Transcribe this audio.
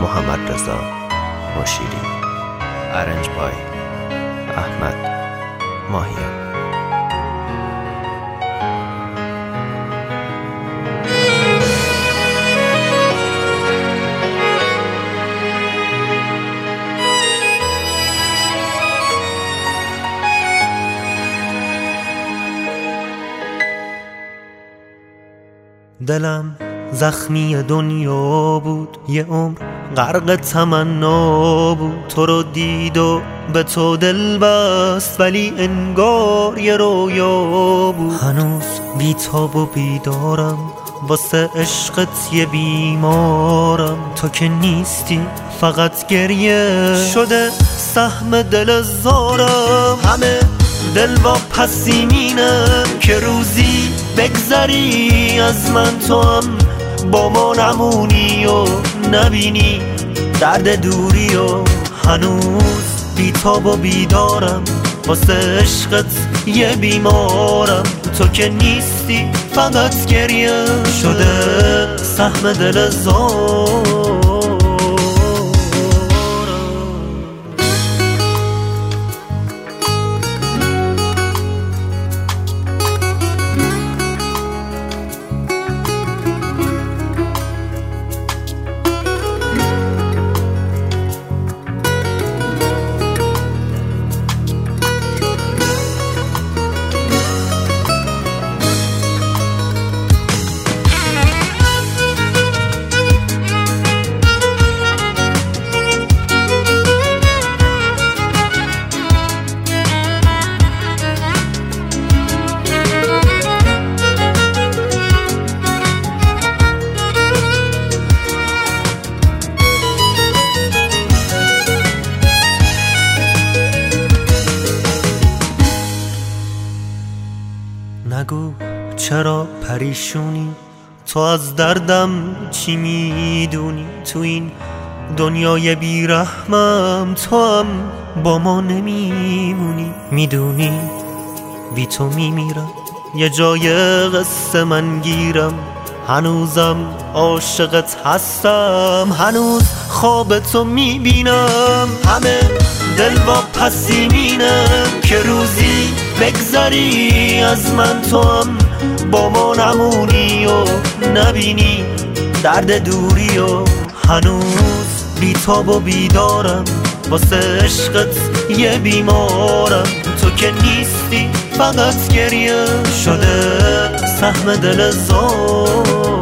محمدرضا مشیری. ارنج بای احمد ماهیان. دلم زخمی دنیا بود، یه عمر غرق تمنا بود. تو رو دید و به تو دل بست، ولی انگار یه رویا بود. هنوز بیتاب و بیدارم، واسه عشقت یه بیمارم. تو که نیستی فقط گریه شده سهم دل زارم. همه دل با پسیمینم که روزی بگذری از من، تو هم با ما نمونی و نبینی درد دوری. و هنوز بیتاب و بیدارم، واسه عشقت یه بیمارم. تو که نیستی فقط گریه شده سهم دل زارم. نگو چرا پریشونی، تو از دردم چی میدونی؟ تو این دنیای بیرحمم تو هم با ما نمیمونی. میدونی بی تو میمیرم، یه جای قصه من گیرم. هنوزم عاشقت هستم، هنوز خواب تو میبینم. همه دل با پسیمینم که روزی بگذری از من، تو هم با ما نمونی و نبینی درد دوری. و هنوز بیتاب و بیدارم، واسه عشقت یه بیمارم. تو که نیستی فقط گریه شده سهم دل زارم.